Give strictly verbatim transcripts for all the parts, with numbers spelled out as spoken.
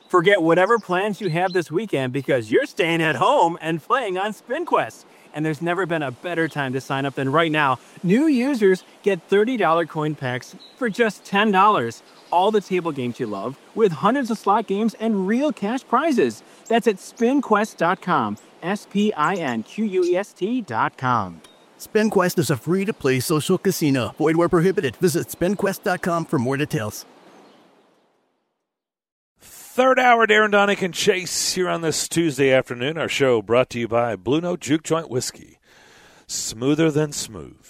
Forget whatever plans you have this weekend because you're staying at home and playing on SpinQuest. And there's never been a better time to sign up than right now. New users get thirty dollars coin packs for just ten dollars. All the table games you love with hundreds of slot games and real cash prizes. That's at spin quest dot com. S P I N Q U E S T dot com. SpinQuest is a free-to-play social casino. Void where prohibited. Visit spin quest dot com for more details. Third hour, Darren Donick and Chase here on this Tuesday afternoon. Our show brought to you by Blue Note Juke Joint Whiskey. Smoother than smooth.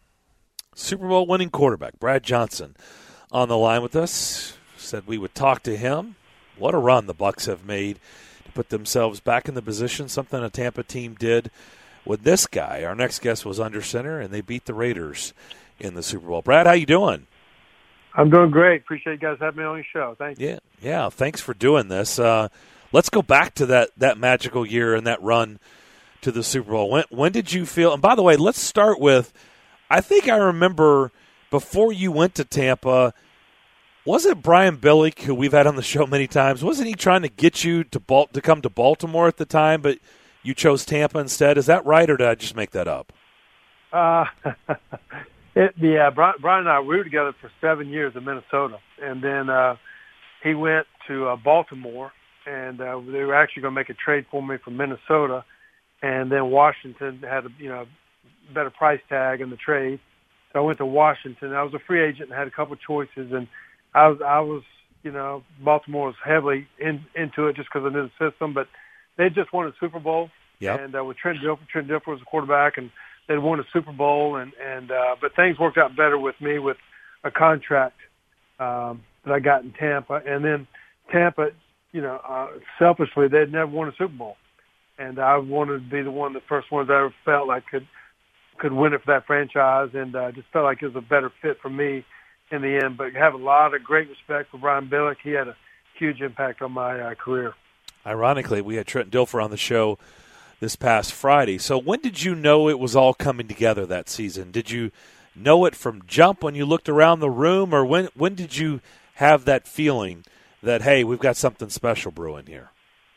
Super Bowl winning quarterback Brad Johnson on the line with us. Said we would talk to him. What a run the Bucs have made to put themselves back in the position, something a Tampa team did with this guy. Our next guest was under center, and they beat the Raiders in the Super Bowl. Brad, how you doing? I'm doing great. Appreciate you guys having me on your show. Thank you. Yeah, yeah. Thanks for doing this. Uh, let's go back to that that magical year and that run to the Super Bowl. When when did you feel? And by the way, let's start with. I think I remember before you went to Tampa. Was it Brian Billick, who we've had on the show many times? Wasn't he trying to get you to Bal- to come to Baltimore at the time, but you chose Tampa instead? Is that right, or did I just make that up? Uh, it, yeah, Brian, Brian and I rooted together for seven years in Minnesota, and then uh, he went to uh, Baltimore, and uh, they were actually going to make a trade for me from Minnesota, and then Washington had a you know better price tag in the trade, so I went to Washington. I was a free agent and had a couple of choices, and I was I was you know Baltimore was heavily in, into it just because I knew the system, but they just won a Super Bowl, yep. and uh, with Trent Dilfer, Trent Dilfer was a quarterback, and they'd won a Super Bowl, and and uh, but things worked out better with me with a contract um, that I got in Tampa, and then Tampa, you know, uh, selfishly they'd never won a Super Bowl, and I wanted to be the one, the first one that I ever felt like could could win it for that franchise, and uh, just felt like it was a better fit for me in the end. But I have a lot of great respect for Brian Billick. He had a huge impact on my uh, career. Ironically, we had Trent Dilfer on the show this past Friday. So when did you know it was all coming together that season? Did you know it from jump when you looked around the room, or when when did you have that feeling that, hey, we've got something special brewing here?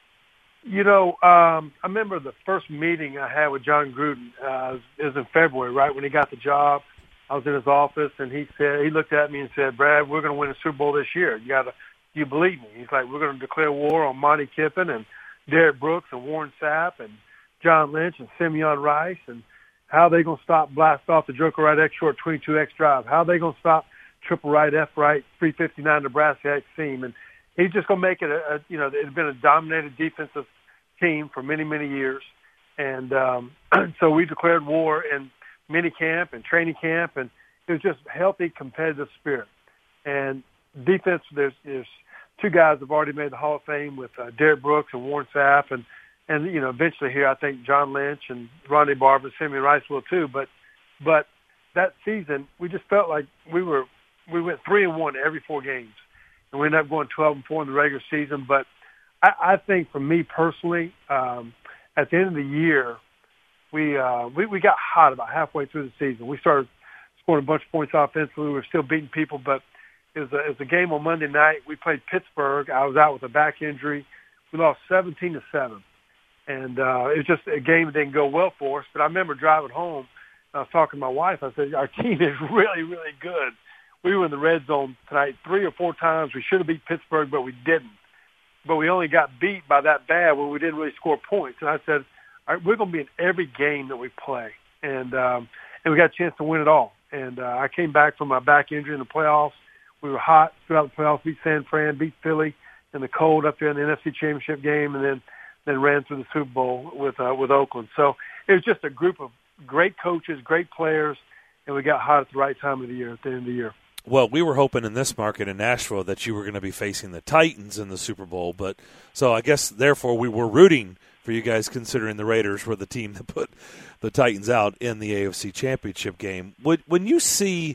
You know, um, I remember the first meeting I had with John Gruden. Uh, it was in February, right when he got the job. I was in his office, and he said he looked at me and said, "Brad, we're going to win a Super Bowl this year. You got to, do you believe me?" He's like, "We're going to declare war on Monty Kiffin and Derek Brooks and Warren Sapp and John Lynch and Simeon Rice, and how are they going to stop blast off the Joker right X short twenty-two X drive? How are they going to stop triple right F right three fifty-nine Nebraska X seam?" And he's just going to make it a, a you know it had been a dominated defensive team for many many years, and um, so we declared war in mini camp and training camp, and it was just healthy competitive spirit. And defense, there's there's two guys have already made the Hall of Fame with uh, Derek Brooks and Warren Sapp, and and you know eventually here I think John Lynch and Ronnie Barber, Simeon Rice will too. But but that season we just felt like we were we went three and one every four games, and we ended up going twelve and four in the regular season. But I, I think for me personally, um, at the end of the year, we, uh, we we got hot about halfway through the season. We started scoring a bunch of points offensively. We were still beating people, but it was a, it was a game on Monday night. We played Pittsburgh. I was out with a back injury. We lost seventeen to seven, and uh, it was just a game that didn't go well for us. But I remember driving home. I was talking to my wife. I said, "Our team is really, really good. We were in the red zone tonight three or four times. We should have beat Pittsburgh, but we didn't. But we only got beat by that bad where we didn't really score points." And I said, all right, we're going to be in every game that we play. And um, and we got a chance to win it all. And uh, I came back from my back injury in the playoffs. We were hot throughout the playoffs, beat San Fran, beat Philly in the cold up there in the N F C Championship game, and then, then ran through the Super Bowl with uh, with Oakland. So it was just a group of great coaches, great players, and we got hot at the right time of the year, at the end of the year. Well, we were hoping in this market in Nashville that you were going to be facing the Titans in the Super Bowl, but so I guess therefore we were rooting for you guys, considering the Raiders were the team that put the Titans out in the A F C Championship game. Would, when you see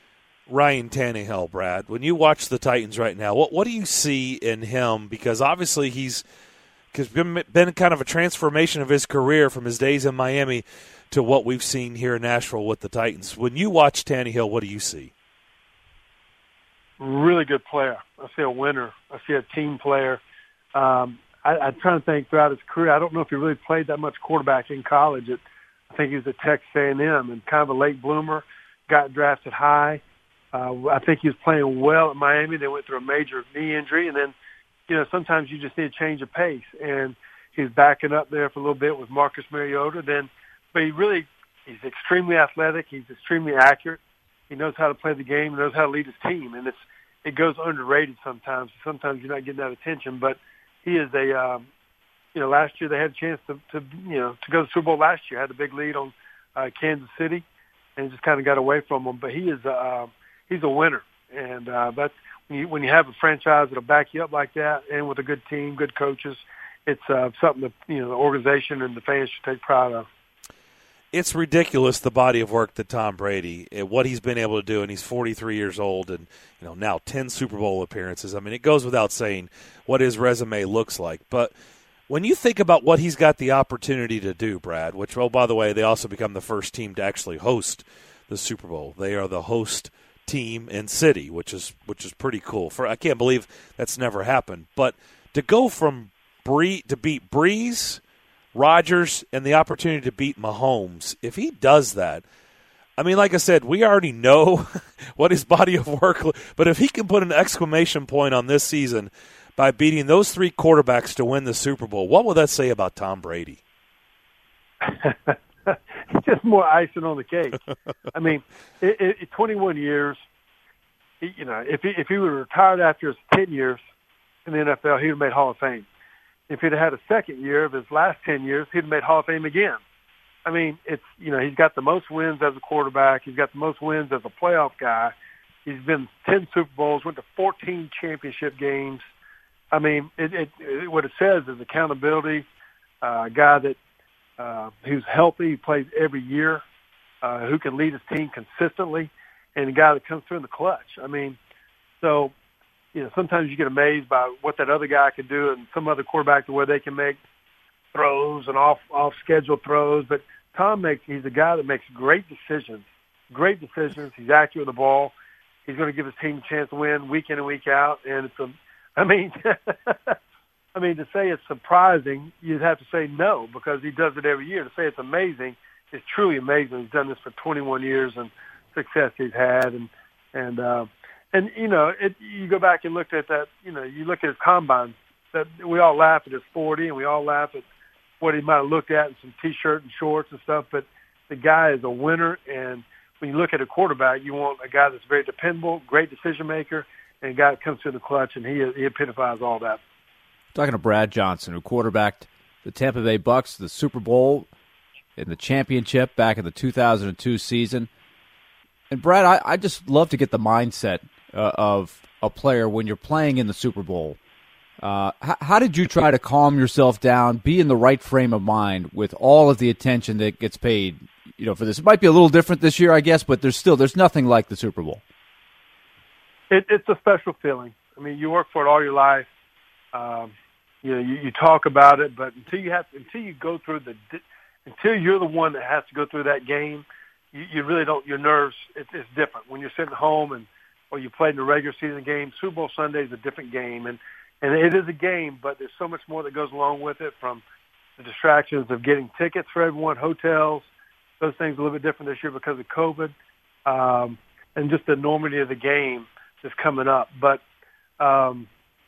Ryan Tannehill, Brad, when you watch the Titans right now, what what do you see in him? Because obviously he's cause been, been kind of a transformation of his career from his days in Miami to what we've seen here in Nashville with the Titans. When you watch Tannehill, what do you see? Really good player. I see a winner. I see a team player. Um, I, I'm trying to think throughout his career. I don't know if he really played that much quarterback in college. It, I think he was at Texas A and M and kind of a late bloomer, got drafted high. Uh, I think he was playing well at Miami. They went through a major knee injury, and then, you know, sometimes you just need a change of pace. And he's backing up there for a little bit with Marcus Mariota. Then, but he really, he's extremely athletic. He's extremely accurate. He knows how to play the game. He knows how to lead his team, and it's it goes underrated sometimes. Sometimes you're not getting that attention, but he is a, um, you know, last year they had a chance to, to, you know, to go to the Super Bowl last year. Had a big lead on uh, Kansas City, and just kind of got away from them. But he is, uh, he's a winner, and uh, that's when you, when you have a franchise that'll back you up like that, and with a good team, good coaches, it's uh, something that, you know, the organization and the fans should take pride of. It's ridiculous, the body of work that Tom Brady, what he's been able to do, and he's forty-three years old, and you know now ten Super Bowl appearances. I mean, it goes without saying what his resume looks like. But when you think about what he's got the opportunity to do, Brad, which, oh, by the way, they also become the first team to actually host the Super Bowl. They are the host team in city, which is which is pretty cool. For I can't believe that's never happened. But to go from Bree to beat Breeze, Rodgers, and the opportunity to beat Mahomes, if he does that, I mean, like I said, we already know what his body of work, but if he can put an exclamation point on this season by beating those three quarterbacks to win the Super Bowl, what will that say about Tom Brady? It's just more icing on the cake. I mean, it, it, twenty-one years, you know, if he, if he would have retired after his ten years in the N F L, he would have made Hall of Fame. If he'd had a second year of his last ten years, he'd have made Hall of Fame again. I mean, it's, you know, he's got the most wins as a quarterback. He's got the most wins as a playoff guy. He's been ten Super Bowls, went to fourteen championship games. I mean, it, it, it what it says is accountability, uh, a guy that uh, who's healthy, plays every year, uh, who can lead his team consistently, and a guy that comes through in the clutch. I mean, so, you know, sometimes you get amazed by what that other guy can do and some other quarterback to where they can make throws and off off schedule throws. But Tom makes he's a guy that makes great decisions, great decisions. He's accurate with the ball. He's going to give his team a chance to win week in and week out. And it's a, I mean, I mean to say it's surprising, you'd have to say no because he does it every year. To say it's amazing, it's truly amazing. He's done this for twenty-one years and success he's had, and and. uh And, you know, it, you go back and look at that, you know, you look at his combine, that we all laugh at his forty and we all laugh at what he might have looked at in some T-shirt and shorts and stuff, but the guy is a winner. And when you look at a quarterback, you want a guy that's very dependable, great decision maker, and a guy that comes through the clutch, and he, he epitomises all that. Talking to Brad Johnson, who quarterbacked the Tampa Bay Bucks, the Super Bowl and the championship back in the two thousand two season. And, Brad, I, I just love to get the mindset Uh, of a player when you're playing in the Super Bowl. Uh, how, how did you try to calm yourself down, be in the right frame of mind with all of the attention that gets paid, you know, for this? It might be a little different this year, I guess, but there's still there's nothing like the Super Bowl. It, it's a special feeling. I mean, you work for it all your life. Um, you know, you, you talk about it, but until you have until you go through the until you're the one that has to go through that game, you, you really don't. Your nerves, it, it's different when you're sitting home and. Or you played in a regular season game. Super Bowl Sunday is a different game, and and it is a game, but there's so much more that goes along with it, from the distractions of getting tickets for everyone, hotels, those things are a little bit different this year because of COVID, um, and just the enormity of the game is coming up. But um,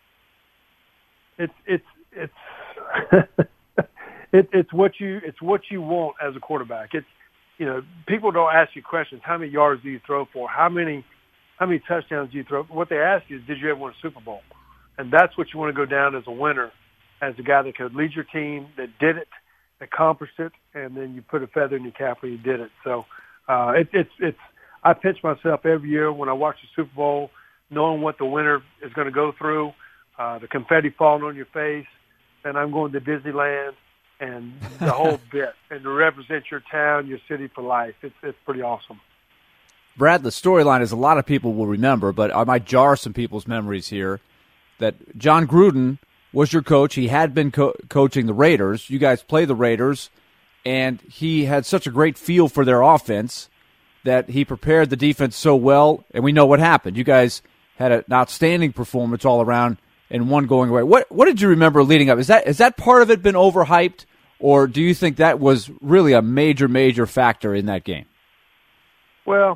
it's it's it's it, it's what you it's what you want as a quarterback. It's, you know, people don't ask you questions. How many yards do you throw for? How many How many touchdowns do you throw? What they ask you is, did you ever win a Super Bowl? And that's what you want to go down as a winner, as a guy that could lead your team, that did it, accomplished it, and then you put a feather in your cap when you did it. So uh, it, it's it's. I pinch myself every year when I watch the Super Bowl, knowing what the winner is going to go through, uh, the confetti falling on your face, and I'm going to Disneyland and the whole bit, and to represent your town, your city for life. It's it's pretty awesome. Brad, the storyline is a lot of people will remember, but I might jar some people's memories here, that John Gruden was your coach. He had been co- coaching the Raiders. You guys play the Raiders, and he had such a great feel for their offense that he prepared the defense so well, and we know what happened. You guys had an outstanding performance all around, and one going away. What what did you remember leading up? Is that is that part of it been overhyped, or do you think that was really a major, major factor in that game? Well,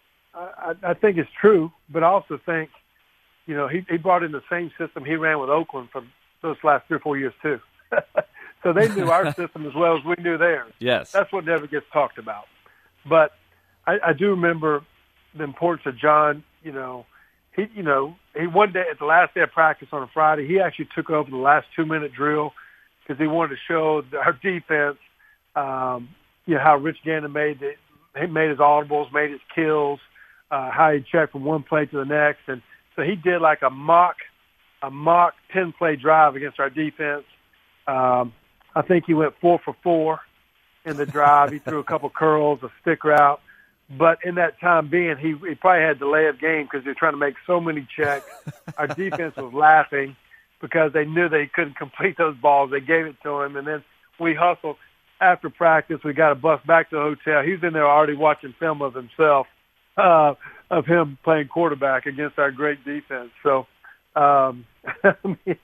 I, I think it's true, but I also think, you know, he, he brought in the same system he ran with Oakland for those last three or four years too. So they knew our system as well as we knew theirs. Yes. That's what never gets talked about. But I, I do remember the importance of John. You know, he, you know, he one day at the last day of practice on a Friday, he actually took over the last two-minute drill because he wanted to show our defense, um, you know, how Rich Gannon made it. He made his audibles, made his kills, uh, how he checked from one play to the next. And so he did like a mock, a mock ten-play drive against our defense. Um, I think he went four for four in the drive. He threw a couple curls, a stick route. But in that time being, he, he probably had delay of game because he was trying to make so many checks. Our defense was laughing because they knew they couldn't complete those balls. They gave it to him, and then we hustled. After practice, we got a bus back to the hotel. He was in there already watching film of himself, uh, of him playing quarterback against our great defense. So, um, but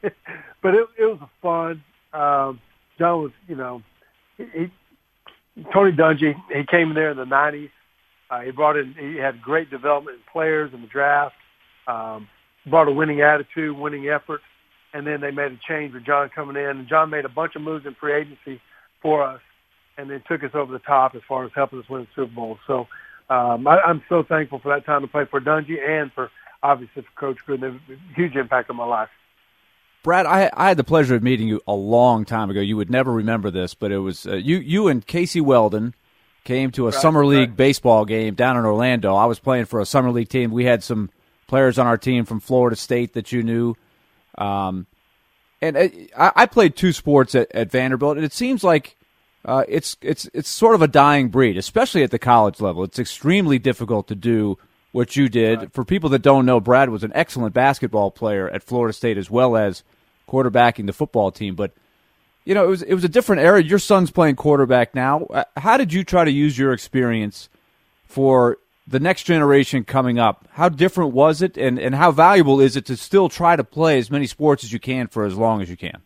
it, it was fun. Um, John was, you know, he, he, Tony Dungy, he came in there in the nineties. Uh, he brought in, he had great development in players in the draft, um, brought a winning attitude, winning effort, and then they made a change with John coming in. And John made a bunch of moves in free agency for us, and then took us over the top as far as helping us win the Super Bowl. So um, I, I'm so thankful for that time to play for Dungy and for, obviously, for Coach Gruden. They have a huge impact on my life. Brad, I, I had the pleasure of meeting you a long time ago. You would never remember this, but it was uh, you you and Casey Weldon came to a right, summer league right. baseball game down in Orlando. I was playing for a summer league team. We had some players on our team from Florida State that you knew. Um, and I, I played two sports at, at Vanderbilt, and it seems like uh, it's it's it's sort of a dying breed, especially at the college level. It's extremely difficult to do what you did. Right. For people that don't know, Brad was an excellent basketball player at Florida State as well as quarterbacking the football team. But, you know, it was it was a different era. Your son's playing quarterback now. How did you try to use your experience for the next generation coming up? How different was it, and, and how valuable is it to still try to play as many sports as you can for as long as you can?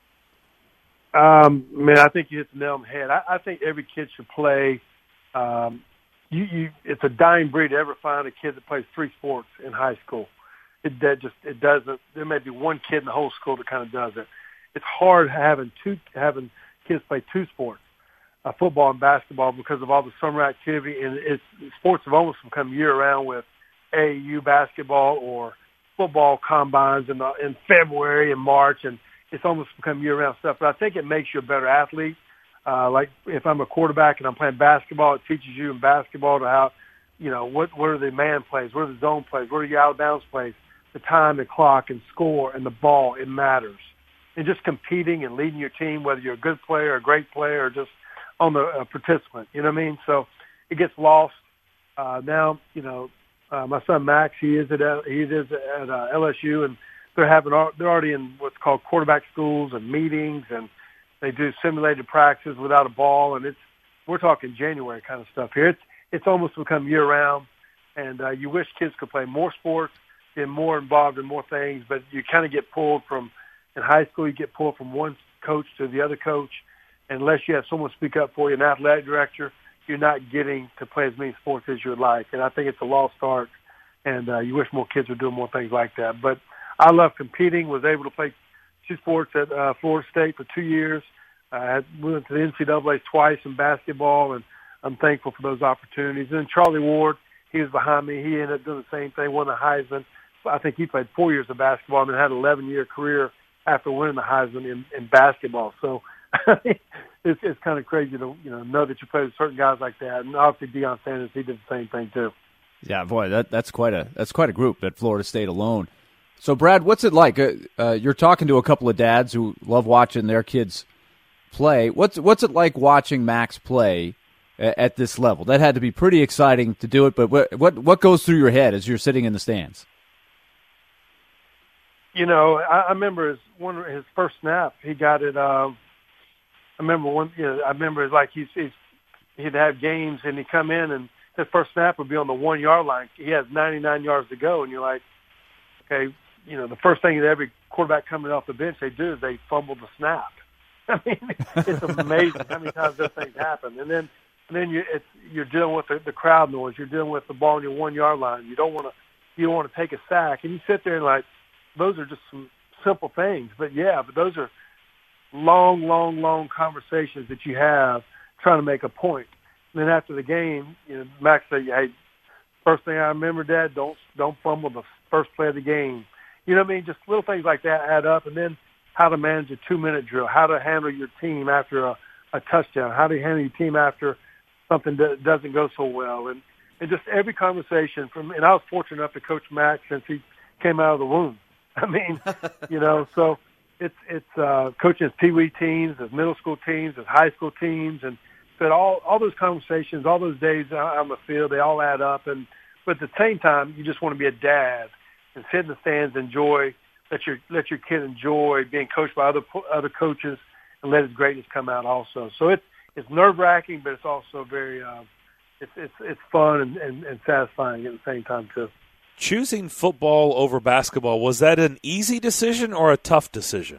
Um, man, I think you hit the nail on the head. I, I think every kid should play. Um, you, you, it's a dying breed to ever find a kid that plays three sports in high school. It that just it doesn't. There may be one kid in the whole school that kind of does it. It's hard having two having kids play two sports, uh, football and basketball, because of all the summer activity, and it's sports have almost become year round with A A U basketball or football combines in the, in February and March, and it's almost become year round stuff. But I think it makes you a better athlete. Uh, like if I'm a quarterback and I'm playing basketball, it teaches you in basketball to how, you know, what what are the man plays, what are the zone plays, what are the out of bounds plays, the time, the clock, and score, and the ball. It matters. And just competing and leading your team, whether you're a good player, a great player, or just on the uh, participant. You know what I mean? So it gets lost. Uh, now, you know, uh, my son Max, he is at he is at uh, L S U, and they're having they're already in what's called quarterback schools and meetings, and they do simulated practices without a ball, and it's we're talking January kind of stuff here. It's it's almost become year round, and uh, you wish kids could play more sports, get more involved in more things, but you kind of get pulled from. In high school, you get pulled from one coach to the other coach. Unless you have someone speak up for you, an athletic director, you're not getting to play as many sports as you would like. And I think it's a lost art, and uh, you wish more kids were doing more things like that. But I love competing, was able to play two sports at uh, Florida State for two years. I uh, went to the N C double A twice in basketball, and I'm thankful for those opportunities. And then Charlie Ward, he was behind me. He ended up doing the same thing, won the Heisman. I think he played four years of basketball and then had an eleven-year career after winning the Heisman in, in basketball. So it's, it's kind of crazy to you know know that you play with certain guys like that. And obviously Deion Sanders, he did the same thing too. Yeah, boy, that that's quite a that's quite a group at Florida State alone. So, Brad, what's it like? Uh, uh, you're talking to a couple of dads who love watching their kids play. What's what's it like watching Max play at, at this level? That had to be pretty exciting to do it. But what what what goes through your head as you're sitting in the stands? You know, I, I remember his one his first snap. He got it. Um, I remember one. You know, I remember like he's, he's he'd have games and he'd come in and his first snap would be on the one yard line. He has ninety-nine yards to go, and you're like, okay, you know, the first thing that every quarterback coming off the bench they do is they fumble the snap. I mean, it's amazing how many times those things happen. And then, and then you, it's, you're dealing with the, the crowd noise. You're dealing with the ball on your one yard line. You don't want to, you don't want to take a sack, and you sit there and like, those are just some simple things. But yeah, but those are long, long, long conversations that you have trying to make a point. And then after the game, you know, Max said, "Hey, first thing I remember, Dad, don't don't fumble the first play of the game." You know what I mean? Just little things like that add up. And then how to manage a two-minute drill, how to handle your team after a, a touchdown, how to handle your team after something that doesn't go so well. And, and just every conversation from, and I was fortunate enough to coach Max since he came out of the womb. I mean, you know, so it's, it's uh, coaching his Pee Wee teams, his middle school teams, his high school teams. And so all, all those conversations, all those days on the field, they all add up. And, but at the same time, you just want to be a dad and sit in the stands, enjoy, let your let your kid enjoy being coached by other other coaches, and let his greatness come out also. So it's it's nerve wracking, but it's also very uh, it's it's it's fun and, and, and satisfying at the same time too. Choosing football over basketball, was that an easy decision or a tough decision?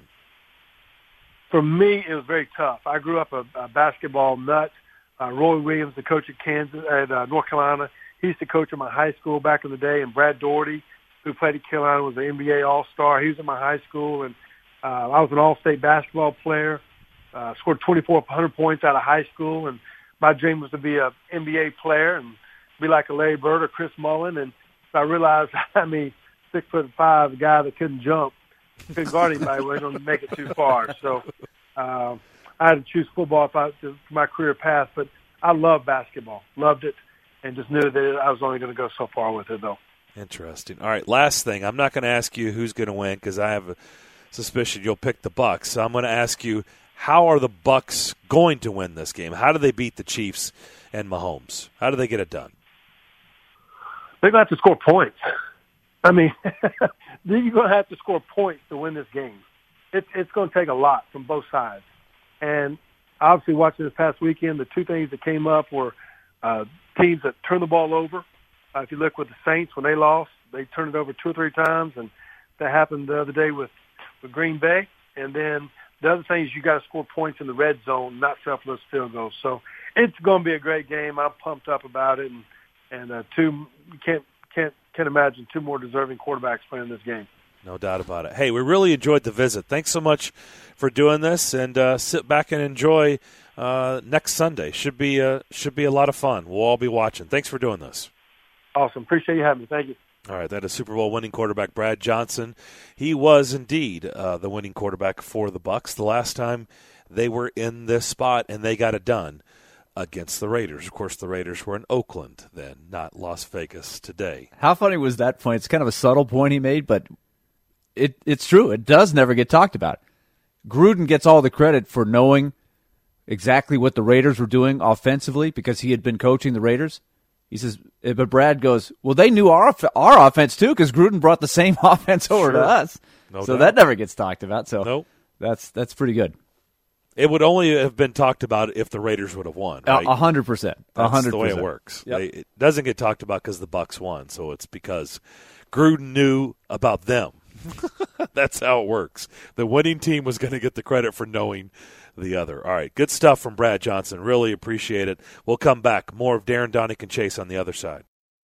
For me, it was very tough. I grew up a, a basketball nut. Uh, Roy Williams, the coach at Kansas at uh, North Carolina, he used to coach at my high school back in the day, and Brad Doherty, who played at Carolina, was an N B A All-Star. He was at my high school, and uh, I was an all-state basketball player, uh, scored twenty-four hundred points out of high school, and my dream was to be an N B A player and be like a Larry Bird or Chris Mullin. And I realized, I mean, six foot five, a guy that couldn't jump, couldn't guard anybody, wasn't going to make it too far. So uh, I had to choose football if I, for my career path, but I loved basketball, loved it, and just knew that I was only going to go so far with it, though. Interesting. All right, last thing. I'm not going to ask you who's going to win because I have a suspicion you'll pick the Bucs. So I'm going to ask you, how are the Bucs going to win this game? How do they beat the Chiefs and Mahomes? How do they get it done? They're going to have to score points. I mean, you're going to have to score points to win this game. It's it's going to take a lot from both sides. And obviously, watching this past weekend, the two things that came up were uh, teams that turn the ball over. Uh, if you look with the Saints, when they lost, they turned it over two or three times, and that happened the other day with, with Green Bay. And then the other thing is you got to score points in the red zone, not selfless field goals. So it's going to be a great game. I'm pumped up about it, and and uh, two you can't can't can't imagine two more deserving quarterbacks playing this game. No doubt about it. Hey, we really enjoyed the visit. Thanks so much for doing this, and uh, sit back and enjoy uh, next Sunday. Should be uh, should be a lot of fun. We'll all be watching. Thanks for doing this. Awesome. Appreciate you having me. Thank you. All right, that is Super Bowl winning quarterback Brad Johnson. He was indeed uh, the winning quarterback for the Bucs the last time they were in this spot, and they got it done against the Raiders. Of course, the Raiders were in Oakland then, not Las Vegas today. How funny was that point? It's kind of a subtle point he made, but it it's true. It does never get talked about. Gruden gets all the credit for knowing exactly what the Raiders were doing offensively because he had been coaching the Raiders. He says, but Brad goes, well, they knew our our offense too because Gruden brought the same offense over sure. to us. No so doubt. that never gets talked about. So nope. that's that's pretty good. It would only have been talked about if the Raiders would have won. Right? A hundred percent. A hundred That's the way percent. it works. Yep. They, it doesn't get talked about because the Bucs won, so it's because Gruden knew about them. That's how it works. The winning team was going to get the credit for knowing the other. All right, good stuff from Brad Johnson. Really appreciate it. We'll come back. More of Darren Donick and Chase on the other side.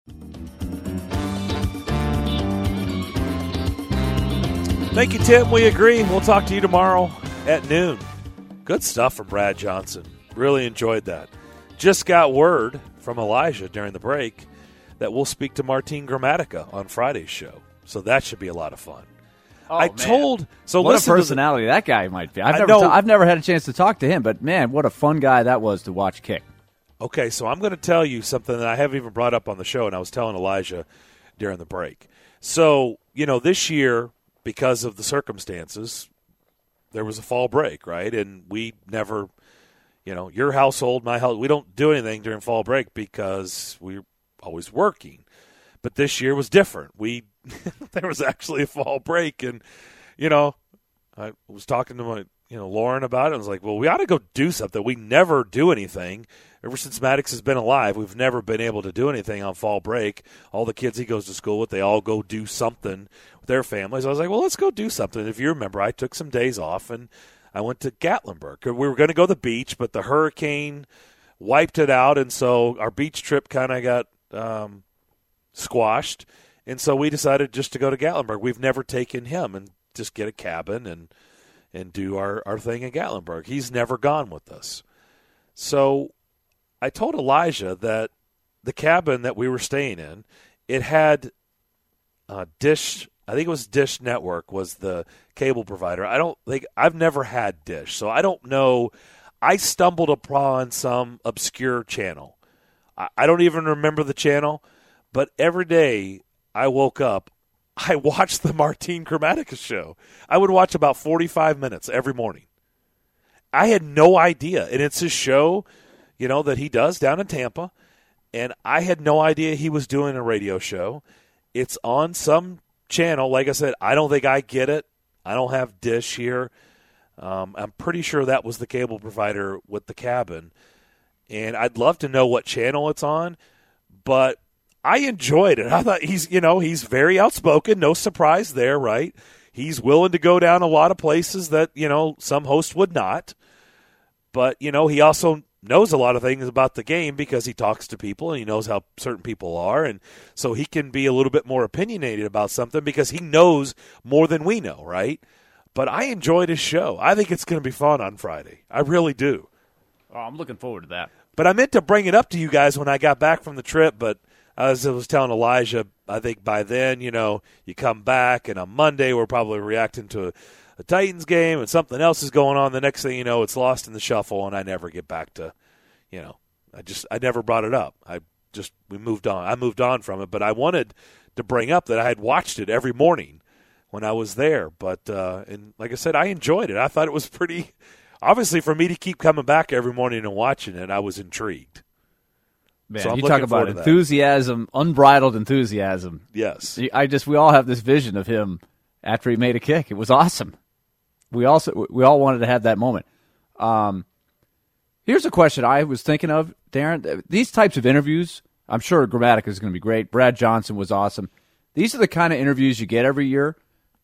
Thank you, Tim. We agree. We'll talk to you tomorrow at noon. Good stuff from Brad Johnson. Really enjoyed that. Just got word from Elijah during the break that we'll speak to Martin Gramatica on Friday's show. So that should be a lot of fun. Oh, I man. told so. What a listen personality to the, that guy might be. I've I never, know. ta- I've never had a chance to talk to him, but man, what a fun guy that was to watch kick. Okay, so I'm going to tell you something that I haven't even brought up on the show, and I was telling Elijah during the break. So, you know, this year, because of the circumstances, there was a fall break, right? And we never, you know, your household, my house, we don't do anything during fall break because we're always working. But this year was different. We there was actually a fall break, and, you know, I was talking to my you know, Lauren about it. I was like, well, we ought to go do something. We never do anything. Ever since Maddox has been alive, we've never been able to do anything on fall break. All the kids he goes to school with, they all go do something with their families. I was like, well, let's go do something. If you remember, I took some days off, and I went to Gatlinburg. We were going to go to the beach, but the hurricane wiped it out, and so our beach trip kind of got um, squashed. And so we decided just to go to Gatlinburg. We've never taken him and just get a cabin and and do our, our thing in Gatlinburg. He's never gone with us. So I told Elijah that the cabin that we were staying in, it had uh, Dish, I think it was Dish Network was the cable provider. I don't think, I've never had Dish, so I don't know. I stumbled upon some obscure channel. I, I don't even remember the channel, but every day I woke up, I watched the Martin Chromatica show. I would watch about forty-five minutes every morning. I had no idea. And it's his show, you know, that he does down in Tampa. And I had no idea he was doing a radio show. It's on some channel. Like I said, I don't think I get it. I don't have Dish here. Um, I'm pretty sure that was the cable provider with the cabin. And I'd love to know what channel it's on. But I enjoyed it. I thought he's, you know, he's very outspoken. No surprise there, right? He's willing to go down a lot of places that, you know, some hosts would not. But, you know, he also knows a lot of things about the game because he talks to people and he knows how certain people are. And so he can be a little bit more opinionated about something because he knows more than we know, right? But I enjoyed his show. I think it's going to be fun on Friday. I really do. Oh, I'm looking forward to that. But I meant to bring it up to you guys when I got back from the trip, but as I was telling Elijah, I think by then, you know, you come back, and on Monday we're probably reacting to a, a Titans game, and something else is going on. The next thing you know, it's lost in the shuffle, and I never get back to, you know, I just I never brought it up. I just we moved on. I moved on from it, but I wanted to bring up that I had watched it every morning when I was there. But uh, and like I said, I enjoyed it. I thought it was pretty. Obviously, for me to keep coming back every morning and watching it, I was intrigued. Man, so you talk about enthusiasm, unbridled enthusiasm. Yes. I just, we all have this vision of him after he made a kick. It was awesome. We also, we all wanted to have that moment. Um, here's a question I was thinking of, Darren. These types of interviews, I'm sure Grammatica is going to be great. Brad Johnson was awesome. These are the kind of interviews you get every year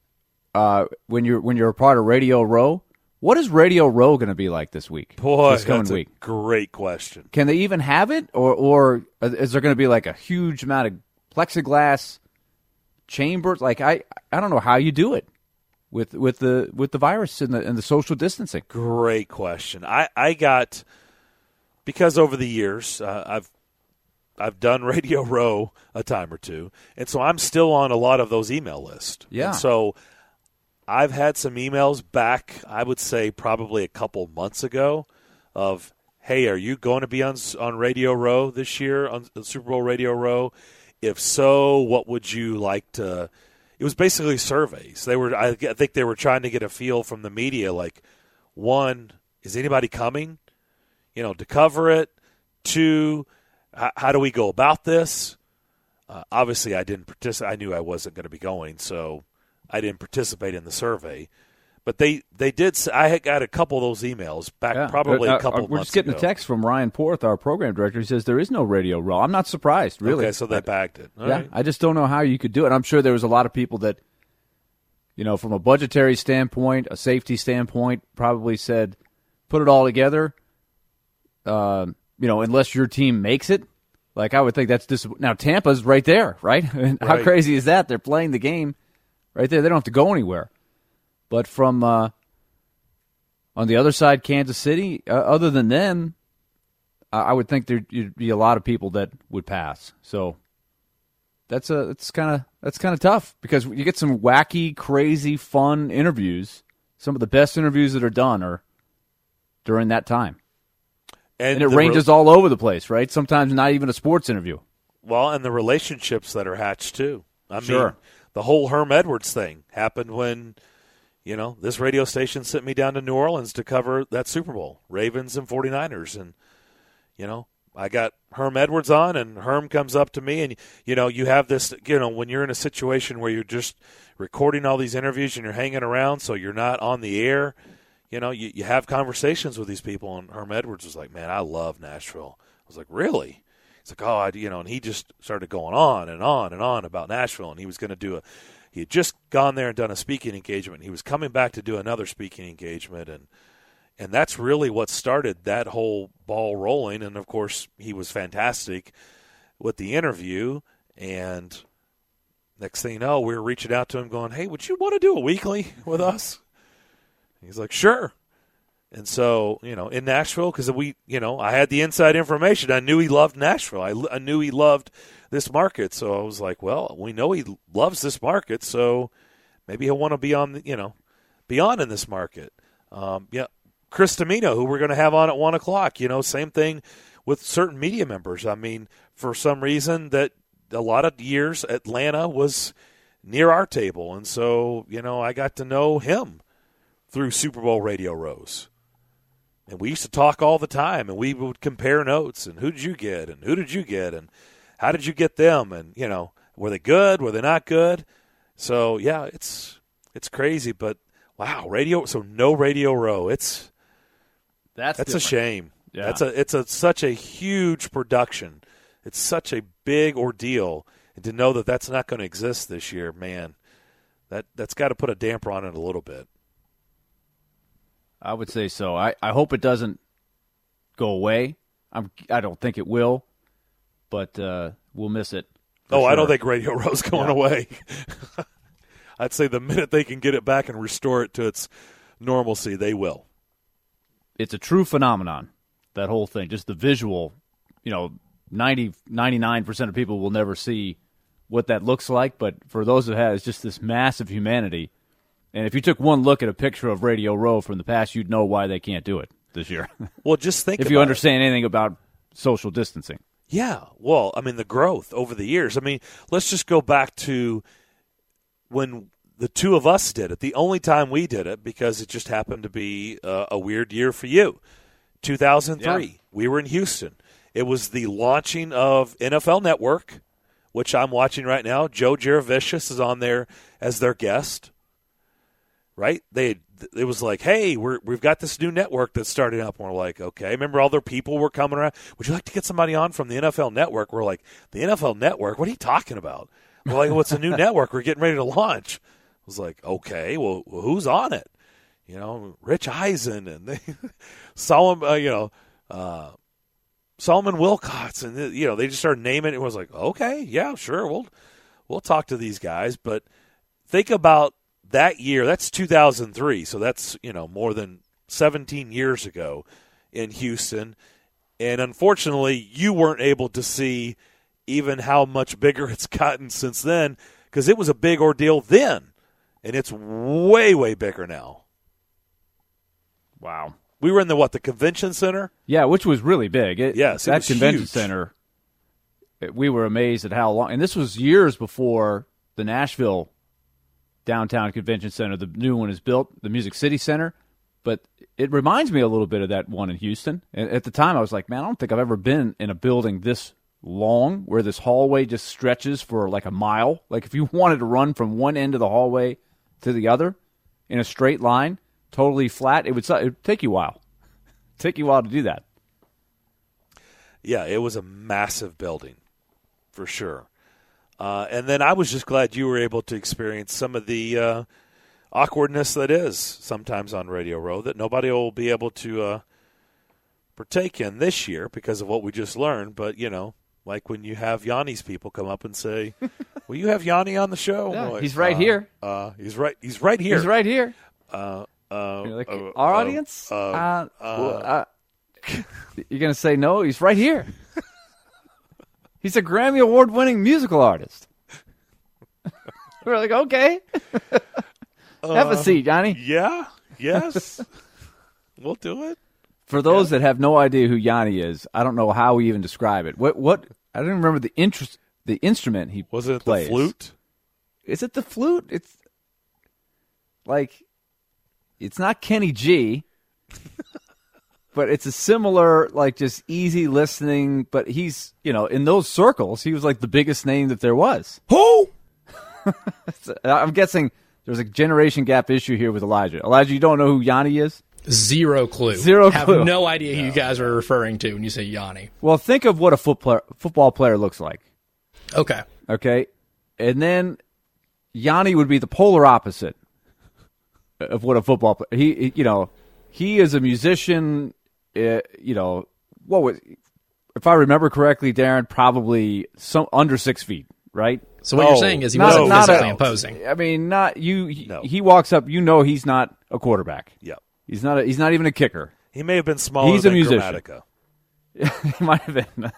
uh, when you're when you're a part of Radio Row. What is Radio Row going to be like this week? Boy, this coming that's week? a great question. Can they even have it, or or is there going to be like a huge amount of plexiglass chambers? Like I, I don't know how you do it with with the with the virus and the and the social distancing. Great question. I, I got because over the years uh, I've I've done Radio Row a time or two, and so I'm still on a lot of those email lists. Yeah. And so I've had some emails back, I would say probably a couple months ago, of, hey, are you going to be on on Radio Row this year, on Super Bowl Radio Row? If so, what would you like to – it was basically surveys. They were, I think they were trying to get a feel from the media, like, one, is anybody coming, you know, to cover it? Two, how, how do we go about this? Uh, obviously, I didn't participate. I knew I wasn't going to be going, so – I didn't participate in the survey, but they, they did. I had got a couple of those emails back yeah. probably uh, a couple uh, of we're months just getting ago. a text from Ryan Porth, our program director. He says there is no Radio Row. I'm not surprised, really. Okay, so they bagged it. All yeah, right. I just don't know how you could do it. I'm sure there was a lot of people that, you know, from a budgetary standpoint, a safety standpoint, probably said, put it all together. Uh, you know, unless your team makes it. Like, I would think that's dis- now Tampa's right there, right? How Right. crazy is that? They're playing the game right there. They don't have to go anywhere. But from uh, on the other side, Kansas City, uh, other than them, I, I would think there'd be a lot of people that would pass. So that's a it's kind of that's kind of tough because you get some wacky, crazy, fun interviews. Some of the best interviews that are done are during that time. And, and it ranges re- all over the place, right? Sometimes not even a sports interview. Well, and the relationships that are hatched, too. I sure. mean, the whole Herm Edwards thing happened when, you know, this radio station sent me down to New Orleans to cover that Super Bowl, Ravens and forty-niners. And, you know, I got Herm Edwards on, and Herm comes up to me, and, you know, you have this, you know, when you're in a situation where you're just recording all these interviews and you're hanging around so you're not on the air, you know, you, you have conversations with these people, and Herm Edwards was like, man, I love Nashville. I was like, really? He's like, oh, I, you know, and he just started going on and on and on about Nashville, and he was going to do a – he had just gone there and done a speaking engagement. He was coming back to do another speaking engagement, and and that's really what started that whole ball rolling. And, of course, he was fantastic with the interview, and next thing you know, we were reaching out to him going, hey, would you want to do a weekly with us? He's like, sure. And so, you know, in Nashville, because we, you know, I had the inside information. I knew he loved Nashville. I, I knew he loved this market. So I was like, well, we know he loves this market, so maybe he'll want to be on, the, you know, be on in this market. Um, yeah, Chris Domino, who we're going to have on at one o'clock, you know, same thing with certain media members. I mean, for some reason that a lot of years Atlanta was near our table. And so, you know, I got to know him through Super Bowl Radio Rows. And we used to talk all the time, and we would compare notes, and who did you get, and who did you get, and how did you get them, and, you know, were they good, were they not good? So, yeah, it's it's crazy, but, wow, radio, so no Radio Row. It's that's that's different. A shame. Yeah. That's a it's a such a huge production. It's such a big ordeal, and to know that that's not going to exist this year, man, that that's got to put a damper on it a little bit. I would say so. I, I hope it doesn't go away. I'm I don't think it will, but uh, we'll miss it. Oh, sure. I don't think Radio Row's going yeah. away. I'd say the minute they can get it back and restore it to its normalcy, they will. It's a true phenomenon, that whole thing. Just the visual, you know, ninety, ninety-nine percent of people will never see what that looks like, but for those who have, it's just this massive humanity. And if you took one look at a picture of Radio Row from the past, you'd know why they can't do it this year. Well, just think if about you understand it. anything about social distancing. Yeah. Well, I mean, the growth over the years. I mean, let's just go back to when the two of us did it. The only time we did it, because it just happened to be uh, a weird year for you. two thousand three. Yeah. We were in Houston. It was the launching of N F L Network, which I'm watching right now. Joe Jaravicius is on there as their guest. Right? They it was like, hey, we're we've got this new network that's starting up. And we're like, okay. Remember all their people were coming around? Would you like to get somebody on from the N F L Network? We're like, the N F L Network? What are you talking about? We're like, what's well, a new network? We're getting ready to launch. I was like, okay, well, well who's on it? You know, Rich Eisen and they, Solomon, uh, you know, uh, Solomon Wilcots, and you know, they just started naming it. It was like, okay, yeah, sure, we'll we'll talk to these guys. But think about that year. That's two thousand three, so that's, you know, more than seventeen years ago in Houston. And unfortunately, you weren't able to see even how much bigger it's gotten since then, because it was a big ordeal then, and it's way, way bigger now. Wow. We were in the, what, the convention center? Yeah, which was really big. It, yes, it that was convention huge. center, it, we were amazed at how long. And this was years before the Nashville Downtown Convention Center. The new one is built, the Music City Center. But it reminds me a little bit of that one in Houston. And at the time, I was like, man, I don't think I've ever been in a building this long where this hallway just stretches for like a mile. Like if you wanted to run from one end of the hallway to the other in a straight line, totally flat, it would, it would take you a while. Take you a while to do that. Yeah, it was a massive building for sure. Uh, and then I was just glad you were able to experience some of the uh, awkwardness that is sometimes on Radio Row that nobody will be able to uh, partake in this year because of what we just learned. But, you know, like when you have Yanni's people come up and say, will you have Yanni on the show? Yeah, like, he's right uh, here. Uh, he's right He's right here. He's right here. Uh, uh, You're like, uh, our uh, audience? Uh, Uh, uh, well, uh, you're going to say no? He's right here. He's a Grammy Award-winning musical artist. We're like, okay. Have a seat, Yanni. Yeah, yes. We'll do it. For those yeah. that have no idea who Yanni is, I don't know how we even describe it. What? What? I don't remember the interest, the instrument he Was it plays. the flute? Is it the flute? It's like, it's not Kenny G, but it's a similar, like, just easy listening. But he's, you know, in those circles, he was like the biggest name that there was. Who? I'm guessing there's a generation gap issue here with Elijah. Elijah, you don't know who Yanni is? Zero clue. Zero Have clue. no idea who you guys are referring to when you say Yanni. Well, think of what a football football player looks like. Okay. Okay, and then Yanni would be the polar opposite of what a football player. He, he you know, he is a musician. Uh, you know, what was, if I remember correctly, Darren, probably some under six feet, right? So what Oh, you're saying is he not- wasn't not physically a- imposing. I mean, not you. He, No. he walks up, you know, he's not a quarterback. Yeah. He's not. A, he's not even a kicker. He may have been smaller He's a than musician. Gramatica. He might have been.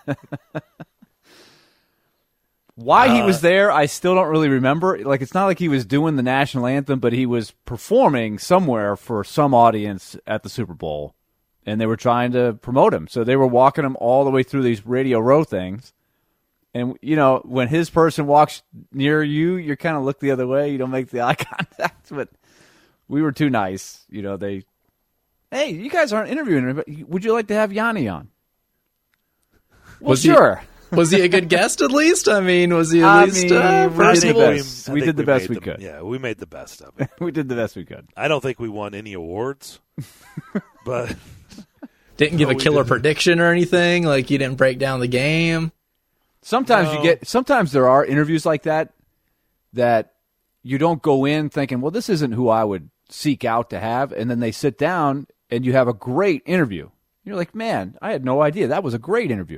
Why he was there, I still don't really remember. Like, it's not like he was doing the national anthem, but he was performing somewhere for some audience at the Super Bowl, and they were trying to promote him. So they were walking him all the way through these Radio Row things. And, you know, when his person walks near you, you kind of look the other way. You don't make the eye contact. But we were too nice. You know, they, hey, you guys aren't interviewing him, but would you like to have Yanni on? Well, Was he- sure. Was he a good guest at least? I mean, was he at I least mean, uh, we did personable? the best. I We think did the best made we the- could. Yeah, we made the best of it. We did the best we could. I don't think we won any awards, but Didn't give No, a we killer didn't. prediction or anything. Like you didn't break down the game. Sometimes No. you get. Sometimes there are interviews like that that you don't go in thinking, well, this isn't who I would seek out to have, and then they sit down and you have a great interview. You're like, man, I had no idea. That was a great interview.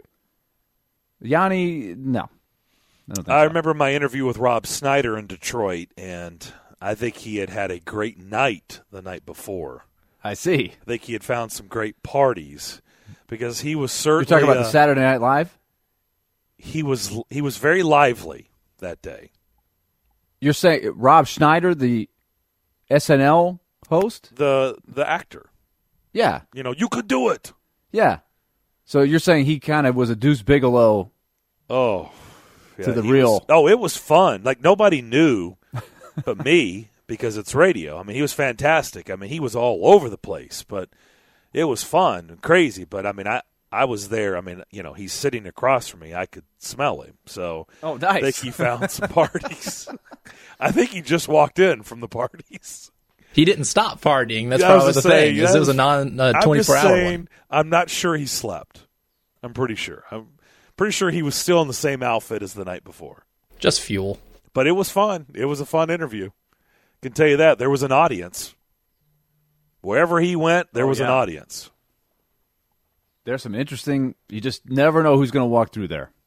Yanni, no. I, don't think I so. remember my interview with Rob Snyder in Detroit, and I think he had had a great night the night before. I see. I think he had found some great parties because he was You're certainly talking about uh, the Saturday Night Live? he was he was very lively that day. You're saying Rob Schneider, the S N L host? The the actor, Yeah. you know, you could do it. Yeah. So you're saying he kind of was a Deuce Bigelow. Oh, To the he real- was- oh, it was fun. Like nobody knew but me because it's radio. I mean, he was fantastic. I mean, he was all over the place, but it was fun and crazy. But I mean, I I was there. I mean, you know, he's sitting across from me. I could smell him. So Oh, nice. I think he found some parties. I think he just walked in from the parties. He didn't stop partying. That's Yeah, I was probably the just saying, thing. 'Cause yeah, it was a non uh, I'm just twenty-four hour saying, one. I'm not sure he slept. I'm pretty sure. I'm pretty sure he was still in the same outfit as the night before. Just fuel. But it was fun. It was a fun interview. Can tell you that there was an audience. Wherever he went, there Oh, was an yeah. audience. There's some interesting. You just never know who's going to walk through there.